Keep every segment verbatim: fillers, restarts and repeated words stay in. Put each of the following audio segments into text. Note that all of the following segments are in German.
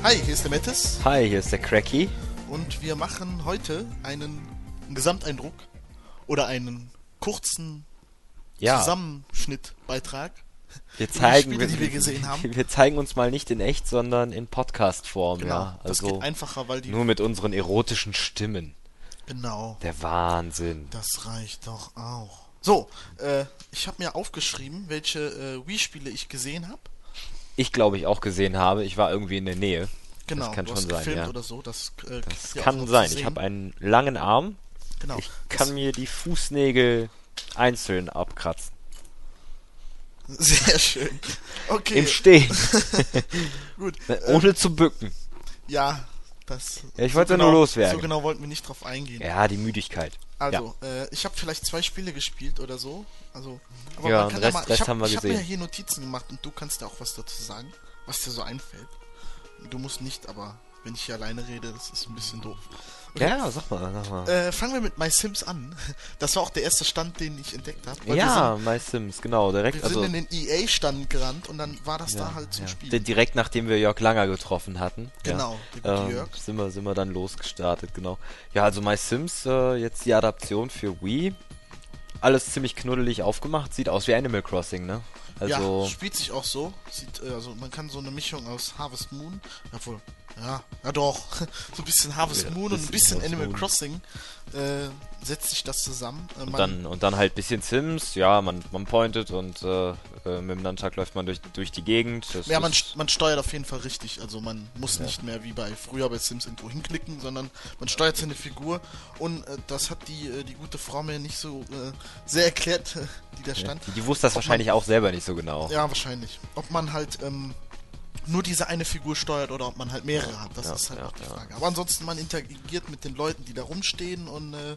Hi, hier ist der Mettes. Hi, hier ist der Cracky. Und wir machen heute einen, einen Gesamteindruck oder einen kurzen Ja. Zusammenschnittbeitrag. Wir zeigen, die Spiele, wir, die wir gesehen haben. Wir zeigen uns mal nicht in echt, sondern in Podcast-Form, Genau, ja. das Also geht einfacher, weil die... nur mit unseren erotischen Stimmen. Genau. Der Wahnsinn. Das reicht doch auch. So, äh, ich habe mir aufgeschrieben, welche äh, Wii-Spiele ich gesehen habe. Ich glaube, ich auch gesehen habe. Ich war irgendwie in der Nähe. Genau, das kann du schon hast sein, gefilmt ja. oder so. Das, äh, Das ja kann sein. Ich habe einen langen Arm. Genau. Ich kann das mir die Fußnägel einzeln abkratzen. Sehr schön. Okay. Im Stehen. Gut. Ohne äh, zu bücken. Ja, das... Ja, ich so wollte genau, nur loswerden. So genau wollten wir nicht drauf eingehen. Ja, die Müdigkeit. Also, ja. äh, ich habe vielleicht zwei Spiele gespielt oder so. Also, aber ja, man kann Rest, ja mal, Rest ich hab, haben wir ich gesehen. Ich habe mir hier Notizen gemacht und du kannst ja auch was dazu sagen, was dir so einfällt. Du musst nicht, aber wenn ich hier alleine rede, das ist ein bisschen doof. Okay. Ja, sag mal, sag mal. Äh, fangen wir mit My Sims an. Das war auch der erste Stand, den ich entdeckt habe. Ja, sind, My Sims, genau. Direkt, wir also, sind in den E A-Stand gerannt und dann war das ja, da halt zum ja. Spielen. Direkt nachdem wir Jörg Langer getroffen hatten. Genau, ja, ähm, Jörg. Sind wir, sind wir dann losgestartet, genau. Ja, also My Sims, äh, jetzt die Adaption für Wii. Alles ziemlich knuddelig aufgemacht. Sieht aus wie Animal Crossing, ne? Also ja, spielt sich auch so. Sieht, äh, also man kann so eine Mischung aus Harvest Moon, obwohl, ja, ja doch, so ein bisschen Harvest ja, Moon und ein bisschen Harvest Animal Moon. Crossing äh, setzt sich das zusammen. Äh, und, dann, und dann halt bisschen Sims, ja, man, man pointet und äh, äh, mit dem Nunchuck läuft man durch, durch die Gegend. Das ja, man, man steuert auf jeden Fall richtig, also man muss ja. nicht mehr wie bei früher bei Sims irgendwo hinklicken, sondern man steuert seine Figur und äh, das hat die, äh, die gute Frau mir nicht so äh, sehr erklärt, die da stand. Ja, die, die wusste das Ob wahrscheinlich man, auch selber nicht so genau. Ja, wahrscheinlich. Ob man halt ähm, nur diese eine Figur steuert oder ob man halt mehrere ja, hat, das ja, ist halt ja, auch die ja. Frage. Aber ansonsten, man interagiert mit den Leuten, die da rumstehen und äh,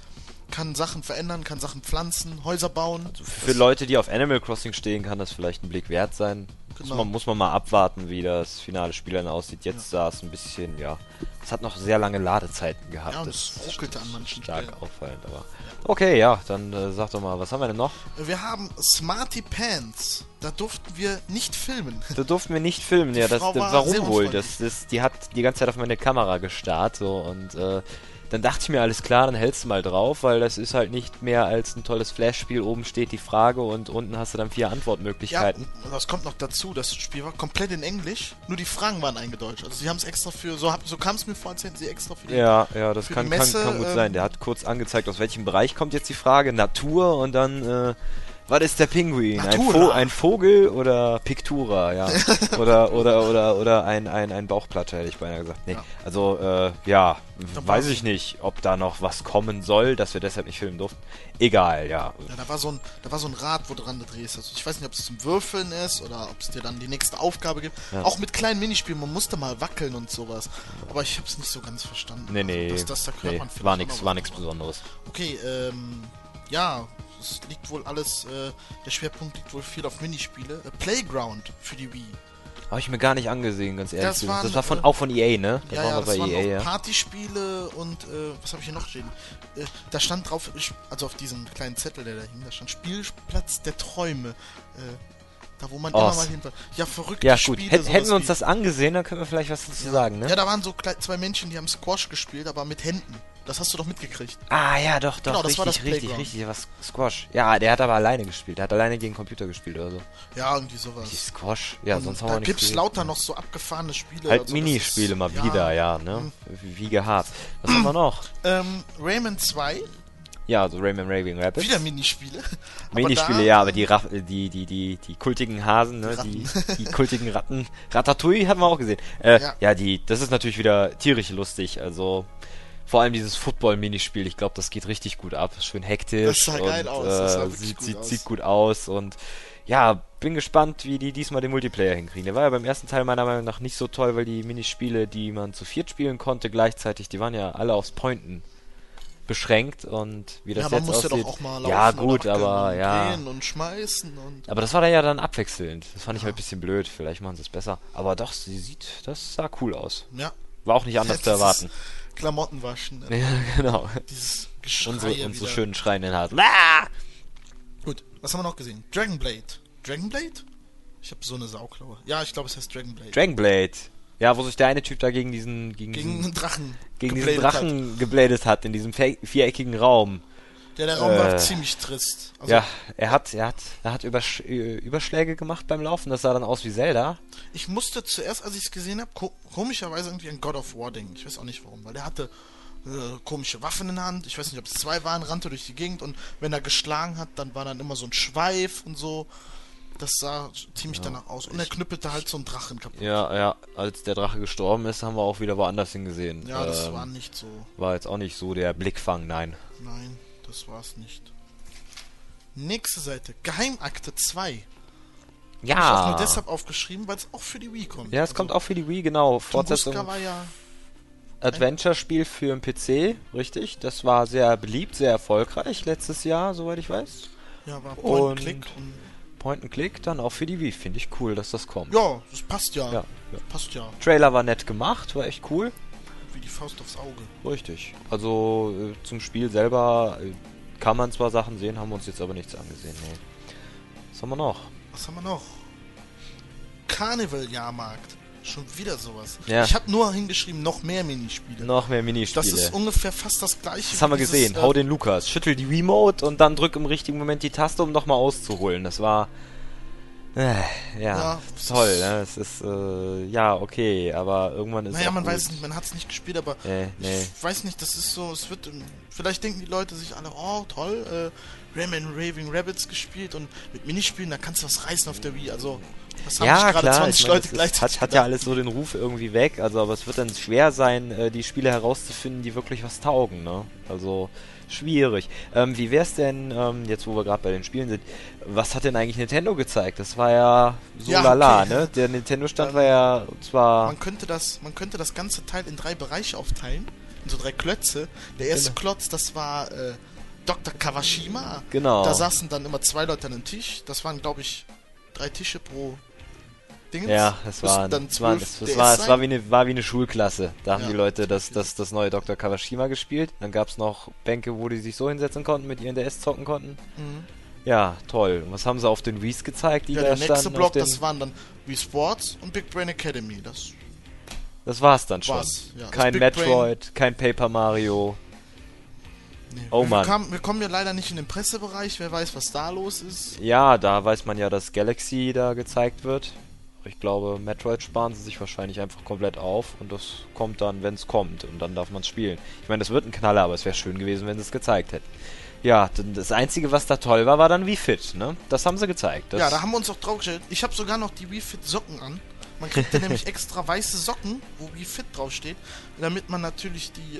kann Sachen verändern, kann Sachen pflanzen, Häuser bauen. Also für das Leute, die auf Animal Crossing stehen, kann das vielleicht ein Blick wert sein. Genau. Muss, man, muss man mal abwarten, wie das finale Spiel dann aussieht. Jetzt ja. sah es ein bisschen, ja, es hat noch sehr lange Ladezeiten gehabt. Ja, und das es ruckelt an manchen stark Stellen. auffallend, aber ja. Okay, ja, dann äh, sag doch mal, was haben wir denn noch? Wir haben Smarty Pants. Da durften wir nicht filmen. Da durften wir nicht filmen, ja, das, das warum wohl? Das, das, die hat die ganze Zeit auf meine Kamera gestarrt, so, und äh, dann dachte ich mir, alles klar, dann hältst du mal drauf, weil das ist halt nicht mehr als ein tolles Flash-Spiel. Oben steht die Frage und unten hast du dann vier Antwortmöglichkeiten. Ja, das kommt noch dazu, das Spiel war komplett in Englisch, nur die Fragen waren eingedeutscht. Also sie haben es extra für, so, so kam es mir vor, als hätten sie extra für die Ja, ja, das kann, Messe, kann, kann gut ähm, sein. Der hat kurz angezeigt, aus welchem Bereich kommt jetzt die Frage. Natur und dann, äh, was ist der Pinguin? Ein, Vo ein Vogel oder Piktura, ja. oder oder oder oder ein, ein, ein Bauchplatte, hätte ich beinahe gesagt. Nee, ja. also, äh, ja, da weiß ich nicht, ob da noch was kommen soll, dass wir deshalb nicht filmen durften. Egal, ja. Ja, da war so ein, da war so ein Rad, wo du dran drehst. Also ich weiß nicht, ob es zum Würfeln ist oder ob es dir dann die nächste Aufgabe gibt. Ja. Auch mit kleinen Minispielen, man musste mal wackeln und sowas. Aber ich habe es nicht so ganz verstanden. Nee, nee, also, dass, dass da nee war nichts war nichts Besonderes. Okay, ähm, ja, es liegt wohl alles, äh, der Schwerpunkt liegt wohl viel auf Minispiele. Äh, Playground für die Wii. Habe ich mir gar nicht angesehen, ganz ehrlich. Das, waren, das war von, äh, auch von E A, ne? Das ja, ja, das bei waren E A, ja. Partyspiele und, äh, was habe ich hier noch stehen? Äh, da stand drauf, also auf diesem kleinen Zettel, der da hing, da stand Spielplatz der Träume. Äh, da wo man oh, immer mal hin war. Ja, verrückte ja, gut. Spiele. Hätt, hätten wir uns das angesehen, dann können wir vielleicht was dazu ja. sagen, ne? Ja, da waren so zwei Menschen, die haben Squash gespielt, aber mit Händen. Das hast du doch mitgekriegt. Ah, ja, doch, doch. Genau, das richtig, war das richtig, richtig. Was Squash. Ja, der hat aber alleine gespielt. Der hat alleine gegen Computer gespielt oder so. Ja, irgendwie sowas. Richtig Squash. Ja, und sonst haben wir nicht. Da gibt's lauter noch so abgefahrene Spiele. Halt also, Minispiele mal ja, wieder, ja, ne? Hm. Wie gehabt. Was haben wir noch? Ähm, Rayman zwei. Ja, also Rayman Raving Rabbids. Wieder Minispiele. Minispiele, aber ja, aber die, Raff, die, die, die, die kultigen Hasen, ne? Die, die kultigen Ratten. Ratatouille hatten wir auch gesehen. Äh, ja. ja, die, das ist natürlich wieder tierisch lustig, also vor allem dieses Football-Minispiel, ich glaube, das geht richtig gut ab. Schön hektisch. Das sah und, geil aus. Äh, das sah sieht, gut sieht, aus. sieht gut aus und ja, bin gespannt, wie die diesmal den Multiplayer hinkriegen. Der war ja beim ersten Teil meiner Meinung nach nicht so toll, weil die Minispiele, die man zu viert spielen konnte, gleichzeitig, die waren ja alle aufs Pointen beschränkt und wie das ja, man jetzt musste aussieht. Doch auch mal laufen ja, gut, aber und ja. drehen und schmeißen und aber das war da ja dann abwechselnd. Das fand ich ja. halt ein bisschen blöd. Vielleicht machen sie es besser. Aber doch, sie sieht, das sah cool aus. Ja. War auch nicht anders ja, zu erwarten. Klamotten waschen. Ja, genau. Dieses Geschrei unsere, unsere wieder. schönen schreienden Hasen. Ah! Gut, was haben wir noch gesehen? Dragonblade. Dragonblade? Ich habe so eine Sauklaue. Ja, ich glaube, es heißt Dragonblade. Dragonblade. Ja, wo sich der eine Typ da gegen diesen... Gegen, gegen diesen Drachen Gegen diesen Drachen hat. gebladet hat, in diesem viereckigen Raum. Ja, der Raum äh, war ziemlich trist. Also, ja, er hat, er hat, er hat Übersch Überschläge gemacht beim Laufen, das sah dann aus wie Zelda. Ich musste zuerst, als ich es gesehen habe, ko komischerweise irgendwie an God of War denken. Ich weiß auch nicht warum, weil der hatte äh, komische Waffen in der Hand. Ich weiß nicht, ob es zwei waren, rannte durch die Gegend und wenn er geschlagen hat, dann war dann immer so ein Schweif und so. Das sah ziemlich ja, danach aus. Und er knüppelte halt so einen Drachen kaputt. Ja, ja, als der Drache gestorben ist, haben wir auch wieder woanders hingesehen. Ja, das ähm, war nicht so. War jetzt auch nicht so der Blickfang, nein. Nein. Das war's nicht. Nächste Seite. Geheimakte zwei. Ja. Hab ich auch nur deshalb aufgeschrieben, weil es auch für die Wii kommt. Ja, es also kommt auch für die Wii, genau. Fortsetzung. War ja Adventure-Spiel für den P C, richtig. Das war sehr beliebt, sehr erfolgreich letztes Jahr, soweit ich weiß. Ja, war Point-and-Click. Und Point-and-Click dann auch für die Wii. Finde ich cool, dass das kommt. Ja, das passt ja. Ja, ja. Passt ja. Trailer war nett gemacht, war echt cool. Wie die Faust aufs Auge. Richtig. Also äh, zum Spiel selber äh, kann man zwar Sachen sehen, haben wir uns jetzt aber nichts angesehen. Nee. Was haben wir noch? Was haben wir noch? Carnival-Jahrmarkt. Schon wieder sowas. Ja. Ich habe nur hingeschrieben, noch mehr Minispiele. Noch mehr Minispiele. Das ist ungefähr fast das gleiche. Das haben wir dieses, gesehen. Äh, Hau den Lukas. Schüttel die Remote und dann drück im richtigen Moment die Taste, um nochmal auszuholen. Das war... Äh, ja, ja, toll, ne? Es ist, äh, ja, okay, aber irgendwann ist Naja, auch man gut. weiß nicht, man hat es nicht gespielt, aber nee, nee. ich weiß nicht, das ist so, es wird, vielleicht denken die Leute sich alle, oh, toll, äh, Rayman Raving Rabbids gespielt und mit Minispielen, da kannst du was reißen auf der Wii, also, das haben ja, gerade klar, zwanzig ich mein, Leute ist, gleichzeitig hat, hat ja alles so den Ruf irgendwie weg, also, aber es wird dann schwer sein, äh, die Spiele herauszufinden, die wirklich was taugen, ne, also... Schwierig. Ähm, wie wär's denn, ähm, jetzt wo wir gerade bei den Spielen sind, was hat denn eigentlich Nintendo gezeigt? Das war ja so ja, lala, okay. ne? Der Nintendo-Stand ähm, war ja zwar... Man könnte das, man könnte das ganze Teil in drei Bereiche aufteilen, in so drei Klötze. Der erste genau. Klotz, das war äh, Doktor Kawashima. Genau. Da saßen dann immer zwei Leute an einem Tisch. Das waren, glaube ich, drei Tische pro Dingens. Ja, es war, dann es war, es, es war, es war wie eine, war wie eine Schulklasse. Da haben ja. die Leute das, das, das neue Doktor Kawashima gespielt. Dann gab es noch Bänke, wo die sich so hinsetzen konnten, mit ihren D S zocken konnten. Mhm. Ja, toll. Und was haben sie auf den Wiis gezeigt, die ja, da der standen? nächste Block, das waren dann Wii Sports und Big Brain Academy. Das, das war's dann schon. War's, ja. Kein Metroid, Brain. Kein Paper Mario. Nee. Oh wir, Mann. Kam, wir kommen ja leider nicht in den Pressebereich. Wer weiß, was da los ist. Ja, da weiß man ja, dass Galaxy da gezeigt wird. Ich glaube, Metroid sparen sie sich wahrscheinlich einfach komplett auf und das kommt dann, wenn es kommt und dann darf man es spielen. Ich meine, das wird ein Knaller, aber es wäre schön gewesen, wenn sie es gezeigt hätten. Ja, das Einzige, was da toll war, war dann Wii Fit, ne? Das haben sie gezeigt. Das ja, da haben wir uns auch drauf gestellt. Ich habe sogar noch die Wii Fit Socken an. Man kriegt ja nämlich extra weiße Socken, wo Wii Fit draufsteht, damit man natürlich die,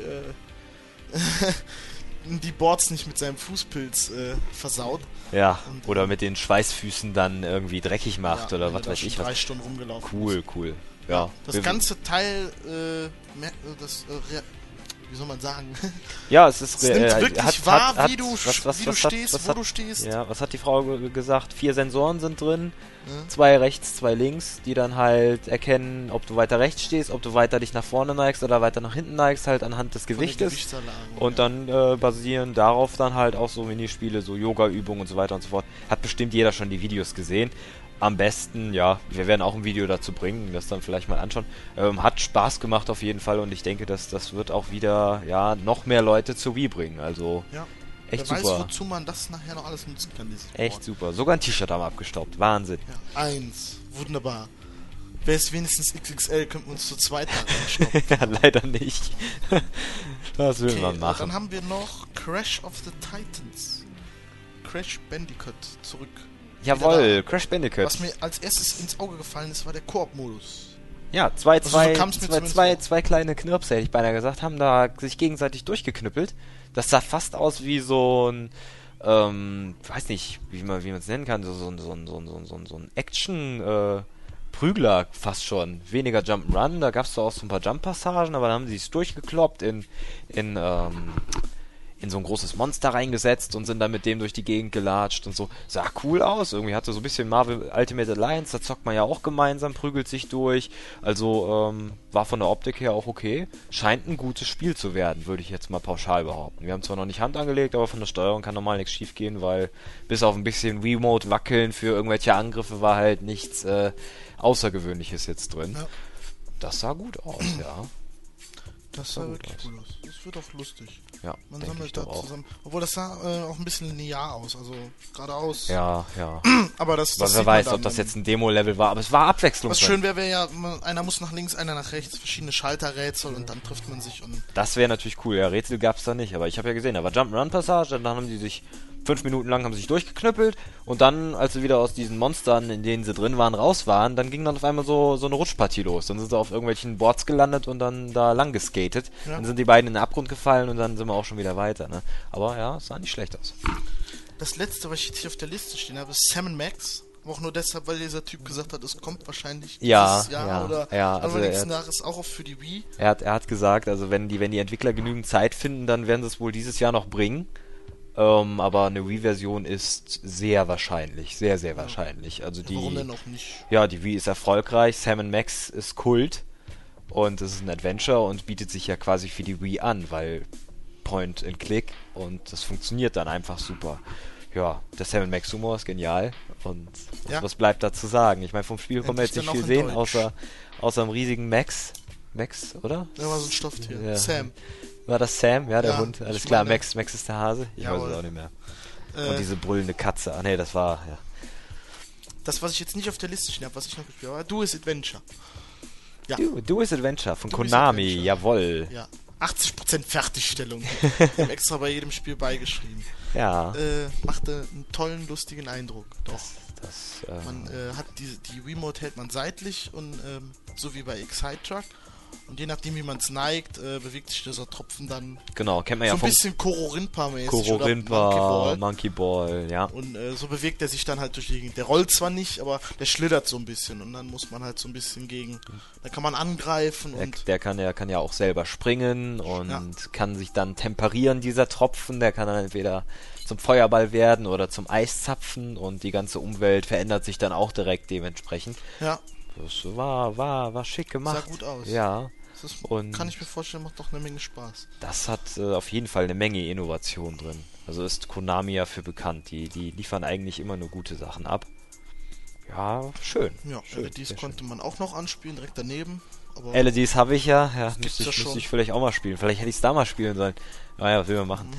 äh, die Boards nicht mit seinem Fußpilz äh, versaut. Ja, und, oder mit den Schweißfüßen dann irgendwie dreckig macht ja, oder was weiß ich was. drei Stunden rumgelaufen Cool, ist. cool. Ja. Das wir ganze Teil, äh, das, äh, wie soll man sagen? Ja, es ist es nimmt äh, wirklich hat, wahr, hat, wie du, was, was, wie was du hat, stehst, was wo hat, du stehst. Ja, was hat die Frau gesagt? Vier Sensoren sind drin, ja. zwei rechts, zwei links, die dann halt erkennen, ob du weiter rechts stehst, ob du weiter dich nach vorne neigst oder weiter nach hinten neigst, halt anhand des Gewichtes. Und ja. dann äh, basieren darauf dann halt auch so Minispiele, so Yoga-Übungen und so weiter und so fort. Hat bestimmt jeder schon die Videos gesehen. Am besten, ja, wir werden auch ein Video dazu bringen, das dann vielleicht mal anschauen. Ähm, hat Spaß gemacht auf jeden Fall und ich denke, dass das wird auch wieder, ja, noch mehr Leute zur Wii bringen. Also, ja. echt Wer super. weiß, wozu man das nachher noch alles nutzen kann, dieses Echt Board. super. Sogar ein T-Shirt haben wir abgestaubt. Wahnsinn. Ja, eins. Wunderbar. Wäre es wenigstens X X L, könnten wir uns zu zweit anstoppen. Ja, leider nicht. Was will okay, man machen? Dann haben wir noch Crash of the Titans. Crash Bandicoot zurück. Jawohl, Crash Bandicoot. Was mir als erstes ins Auge gefallen ist, war der Koop-Modus. Ja, zwei, also zwei, so zwei, zwei, zwei kleine Knirps, hätte ich beinahe gesagt, haben da sich gegenseitig durchgeknüppelt. Das sah fast aus wie so ein, ähm, weiß nicht, wie man wie man es nennen kann, so, so, so, so, so, so, so ein Action, äh, Prügler fast schon. Weniger Jump'n'Run, da gab es zwar auch so ein paar Jump-Passagen, aber dann haben sie es durchgekloppt in, in, ähm, in so ein großes Monster reingesetzt und sind dann mit dem durch die Gegend gelatscht und so. Sah cool aus. Irgendwie hatte so ein bisschen Marvel Ultimate Alliance, da zockt man ja auch gemeinsam, prügelt sich durch. Also ähm, war von der Optik her auch okay. Scheint ein gutes Spiel zu werden, würde ich jetzt mal pauschal behaupten. Wir haben zwar noch nicht Hand angelegt, aber von der Steuerung kann normal nichts schief gehen, weil bis auf ein bisschen Remote wackeln für irgendwelche Angriffe war halt nichts äh, Außergewöhnliches jetzt drin. Ja. Das sah gut aus, ja. Das sah wirklich cool aus. Das wird auch lustig. Ja, man sammelt da zusammen. Obwohl das sah äh, auch ein bisschen linear aus, also geradeaus. Ja, ja. Aber das, das wer weiß, ob das jetzt ein Demo-Level war, aber es war abwechslungsreich. Was schön wäre, wäre ja, einer muss nach links, einer nach rechts, verschiedene Schalterrätsel und dann trifft man sich und... Das wäre natürlich cool, ja, Rätsel gab's da nicht, aber ich habe ja gesehen, da war Jump-and-Run-Passage, dann haben die sich fünf Minuten lang haben sie sich durchgeknüppelt und dann, als sie wieder aus diesen Monstern, in denen sie drin waren, raus waren, dann ging dann auf einmal so, so eine Rutschpartie los. Dann sind sie auf irgendwelchen Boards gelandet und dann da lang geskatet. Ja. Dann sind die beiden in den Abgrund gefallen und dann sind wir auch schon wieder weiter, ne? Aber ja, es sah nicht schlecht aus. Das letzte, was ich jetzt hier auf der Liste stehen habe, ist Sam and Max. Aber auch nur deshalb, weil dieser Typ gesagt hat, es kommt wahrscheinlich ja, dieses Jahr ja, oder ja, also nächsten Jahres auch für die Wii. Er hat, er hat gesagt, also wenn die, wenn die Entwickler genügend Zeit finden, dann werden sie es wohl dieses Jahr noch bringen. Ähm, aber eine Wii-Version ist sehr wahrscheinlich, sehr, sehr wahrscheinlich. Also die, warum denn noch nicht? Ja, die Wii ist erfolgreich, Sam and Max ist Kult und es ist ein Adventure und bietet sich ja quasi für die Wii an, weil Point and Click und das funktioniert dann einfach super. Ja, der Sam and Max Humor ist genial und ja. was, was bleibt da zu sagen? Ich meine, vom Spiel kann man jetzt nicht viel sehen, außer, außer einem riesigen Max. Max, oder? Ja, war so ein Stofftier. Ja. Sam. War das Sam? Ja, der ja, Hund. Alles klar, meine... Max, Max ist der Hase. Ich Jawohl. weiß es auch nicht mehr. Äh, und diese brüllende Katze. Ah ne, das war, ja. Das, was ich jetzt nicht auf der Liste stehen habe, was ich noch gespielt habe, Do Is Adventure. Ja. Do, Do Is Adventure von Do Konami, Adventure. Jawohl. Ja. achtzig Prozent Fertigstellung. Ich habe extra bei jedem Spiel beigeschrieben. Ja. Äh, machte einen tollen, lustigen Eindruck. Doch. Das, ähm man äh, hat die, die Remote hält man seitlich und ähm, so wie bei Excite-Truck. Und je nachdem, wie man es neigt, äh, bewegt sich dieser Tropfen dann. Genau, kennt man so ja ein bisschen Kororimpa-mäßig. Kororimpa, Monkey Ball. Monkey Ball, ja. Und äh, so bewegt er sich dann halt durch die Gegend. Der rollt zwar nicht, aber der schlittert so ein bisschen. Und dann muss man halt so ein bisschen gegen. Da kann man angreifen. Der, und der kann ja kann ja auch selber springen und ja. kann sich dann temperieren, dieser Tropfen. Der kann dann entweder zum Feuerball werden oder zum Eiszapfen. Und die ganze Umwelt verändert sich dann auch direkt dementsprechend. Ja. Das war, war, war schick gemacht. Sah gut aus. Ja. Das und kann ich mir vorstellen, macht doch eine Menge Spaß. Das hat äh, auf jeden Fall eine Menge Innovation drin. Also ist Konami ja für bekannt. Die, die liefern eigentlich immer nur gute Sachen ab. Ja, schön. Ja, schön, L E Ds konnte schön. man auch noch anspielen, direkt daneben. Aber L E Ds habe ich ja. Ja, müsste ich, ja müsste ich vielleicht auch mal spielen. Vielleicht hätte ich es da mal spielen sollen. Naja, was will man machen?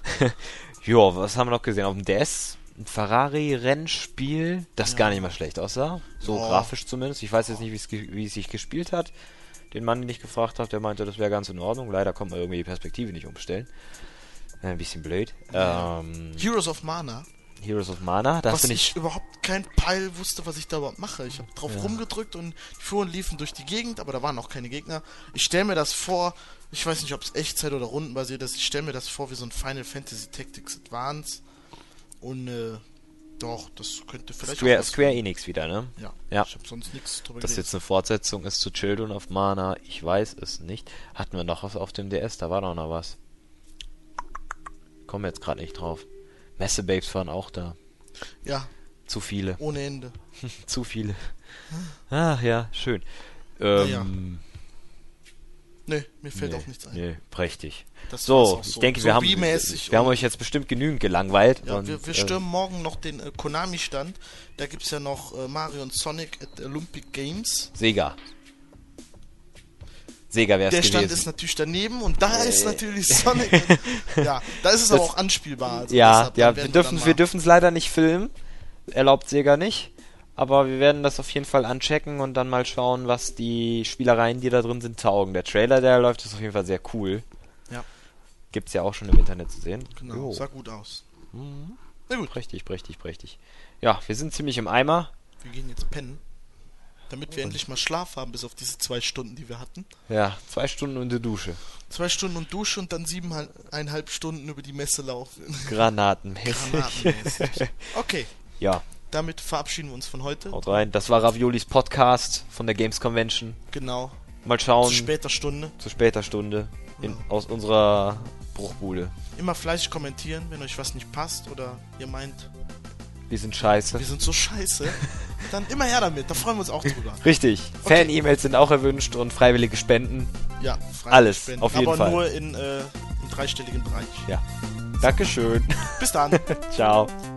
Jo, was haben wir noch gesehen? Auf dem D S ein Ferrari-Rennspiel, das ja. gar nicht mal schlecht aussah. So oh. grafisch zumindest. Ich weiß jetzt nicht, wie es sich gespielt hat. Den Mann, den ich gefragt habe, der meinte, das wäre ganz in Ordnung. Leider konnte man irgendwie die Perspektive nicht umstellen. Äh, ein bisschen blöd. Ja. Ähm, Heroes of Mana. Heroes of Mana, da was bin ich ich überhaupt kein Peil wusste, was ich da überhaupt mache. Ich habe drauf ja. rumgedrückt und die Fuhren liefen durch die Gegend, aber da waren auch keine Gegner. Ich stelle mir das vor, ich weiß nicht, ob es Echtzeit oder rundenbasiert ist, ich stelle mir das vor wie so ein Final Fantasy Tactics Advance. Und äh, doch, das könnte vielleicht Square, auch Square Enix wieder, ne? Ja, ja. ich habe sonst nichts drüber Das gelesen. jetzt eine Fortsetzung ist zu Children of Mana, ich weiß es nicht. Hatten wir noch was auf dem D S? Da war doch noch was. Kommen jetzt gerade nicht drauf. Messebabes waren auch da. Ja. Zu viele. Ohne Ende. Zu viele. Ach ja, schön. Ähm, ja. Nee, mir fällt nee, auch nichts ein. Nee, prächtig. Das so, so, ich denke, so wir haben wir haben euch jetzt bestimmt genügend gelangweilt. Ja, und, wir, wir stürmen äh, morgen noch den äh, Konami-Stand. Da gibt es ja noch äh, Mario und Sonic at Olympic Games. Sega. Sega wäre es gewesen. Der Stand ist natürlich daneben und da äh, ist natürlich Sonic. Ja, da ist es das, aber auch anspielbar. Also ja, ja, wir dürfen wir dürfen es leider nicht filmen. Erlaubt Sega nicht. Aber wir werden das auf jeden Fall anchecken und dann mal schauen, was die Spielereien, die da drin sind, taugen. Der Trailer, der läuft, ist auf jeden Fall sehr cool. Ja. Gibt's ja auch schon im Internet zu sehen. Genau, jo. Sah gut aus. Mhm. Na gut. Prächtig, prächtig, prächtig. Ja, wir sind ziemlich im Eimer. Wir gehen jetzt pennen. Damit wir und endlich mal Schlaf haben, bis auf diese zwei Stunden, die wir hatten. Ja, zwei Stunden und die Dusche. Zwei Stunden und Dusche und dann siebeneinhalb Stunden über die Messe laufen. Granatenmäßig. Granatenmäßig. Okay. Ja. Damit verabschieden wir uns von heute. Haut rein. Das war Raviolis Podcast von der Games Convention. Genau. Mal schauen. Zu später Stunde. Zu später Stunde. In, ja. Aus unserer Bruchbude. Immer fleißig kommentieren, wenn euch was nicht passt oder ihr meint, wir sind scheiße. Wir sind so scheiße. Dann immer her damit, da freuen wir uns auch drüber. Richtig. Okay. Fan-E-Mails sind auch erwünscht und freiwillige Spenden. Ja, freiwillige Alles, Spenden. auf jeden Aber Fall. Aber nur in, äh, im dreistelligen Bereich. Ja. Dankeschön. Bis dann. Ciao.